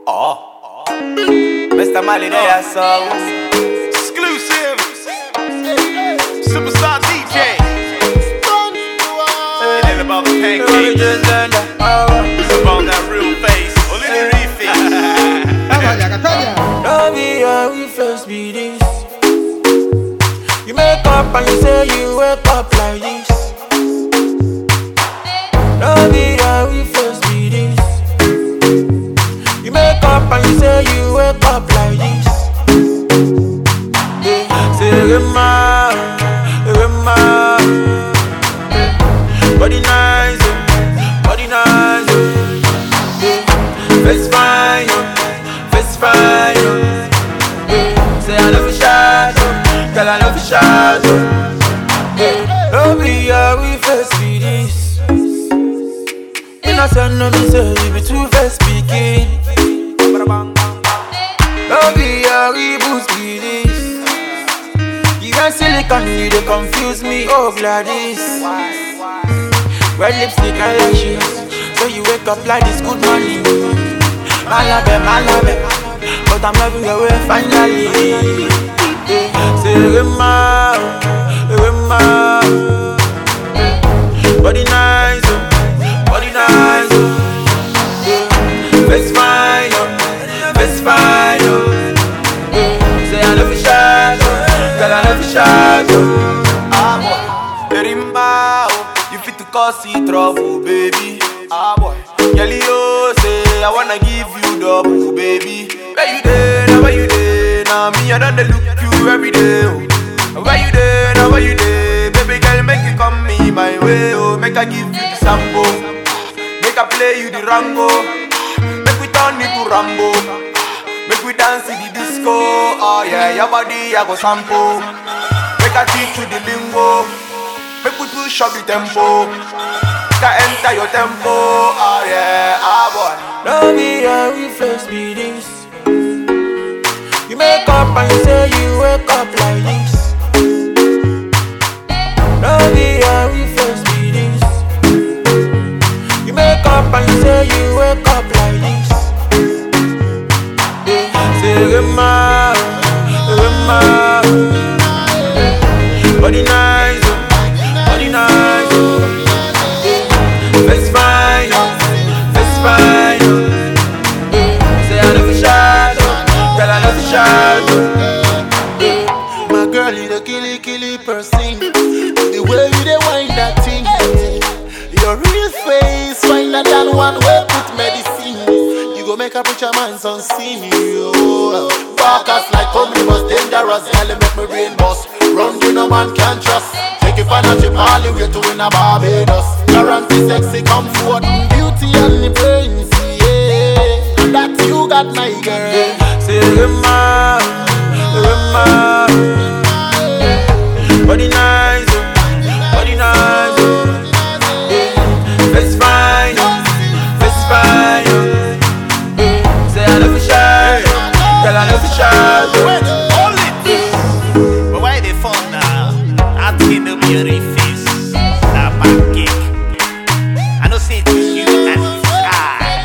Oh, Mr. Mali, there song. Exclusive. Superstar DJ. It ain't about the pancakes. It's about that real face. Only the reface. Don't be how we first be this. You make up and you say you wake up like this. Don't be how we first be this. You make up and you say you wake up like this. Say Rema, Rema. Body nice, body nice. Face fine, face fine. Say I love you shot, girl I love you shot. Don't be how we first be this. Innocent no me say you be too first speaking. Don't be how we boost be this. You got silicone, you dey confuse me, oh Gladys. Red lipstick and lashes, so you wake up like this good morning. Malabe, but I'm loving your way finally. Say Rema, Rema. Body nice, body nice. Face fine, face fine. Say I love you shot, girl I love you shot. Rimba, you fit to cause see trouble, baby. Ah boy, girl you say I wanna give you double, baby. Where you there, now where you there? Now me I don't look you every day. Oh. Where you there, now where you there? Baby girl, make you come me my way. Oh, make I give you the sample, make I play you the Rango, make we turn it to Rambo, make we dance in the disco. Oh yeah, your body I go sample, make I teach you the lingo. Make we push up the tempo, can enter your tempo, oh yeah, ah boy. Don't be how we first be this. You make up and you say you wake up like this. Don't be how we first be this. You make up and you say you wake up like this. Say Rema, Rema. Body nice. Body nice, face fine, face fine. Say I love you shot, girl I love you shot. My girl, you the killy person. The way you dey wind that thing, your real face finer than one way put medicine. You go make a preacher man son see you. Barkers like omnibus dangerous, girl make me brain bust. Run you no man can trust. Take it for a trip all the way to in a Barbados. Guarantee sexy comfort, beauty and the brains, yeah. And that you got my girl. Say Rema, Rema. Body nice, body nice. Face fine, face fine. Say I love you shot, girl I love you shot. But why they fun now? I think they'll be a reface. That pancake. I know say it to you and his eye.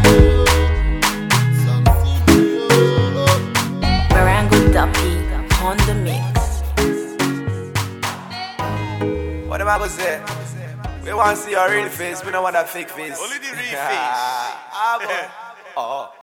Barango Duppy on the mix. What am I gonna say? We want to see your real face, we don't want that fake face. Only the reface. Ah boy. Oh.